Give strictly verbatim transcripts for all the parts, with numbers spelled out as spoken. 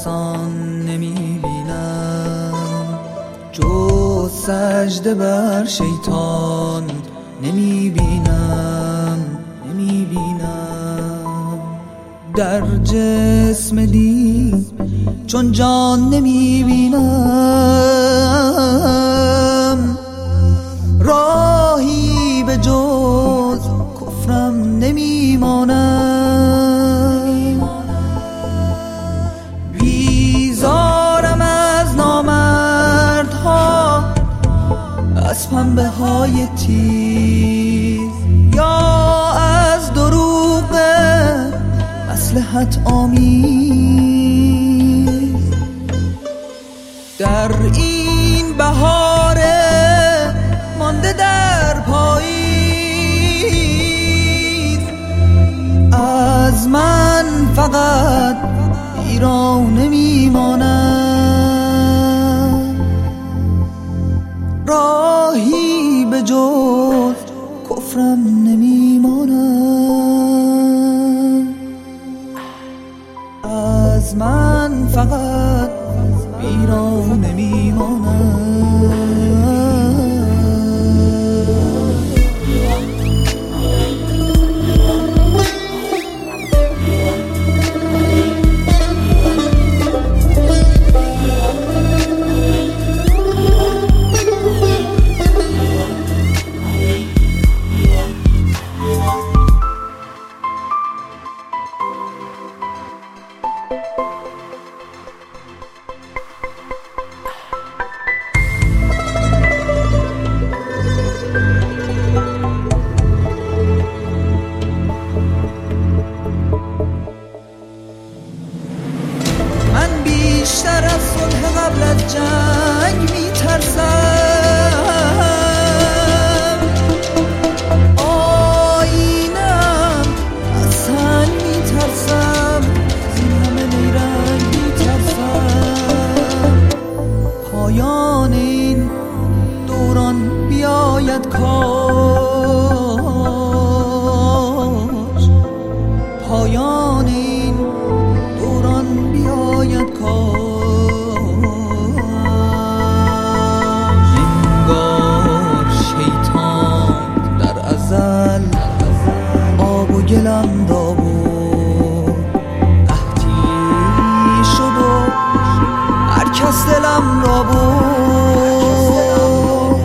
آسان نمیبینم، جز سجده بر شیطان نمیبینم نمیبینم. در جسم دین چون جان نمیبینم، راهی به جز کفرم نمیمانم. بیزارم از نامردها، از پنبه های تیز، یا از دروغ مصلحت آمیز. در این بهار مانده در پاییز، از من فقط ایران میماند. راهی به جز کفرم نمیماند، از من فقط ایران نمیماند. بیشتر از صلح قبل از جنگ میترسم، آینم از سنگ میترسم، زین همه نیرنگ میترسم. پایان این دوران بیاید کاش، پایان این دوران بیاید کاش. انگار شیطان در ازل آب و گلم را برد، قحطی شد و هر کس دلم را برد.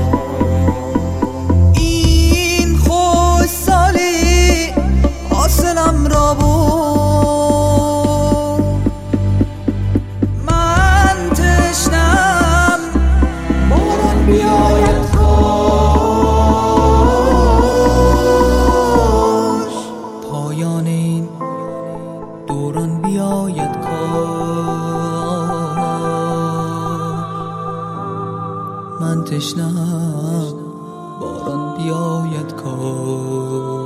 این خوش سالی حاصلم را برد. پایان این دوران بیاید کاش، من تشنم باران بیاید کاش.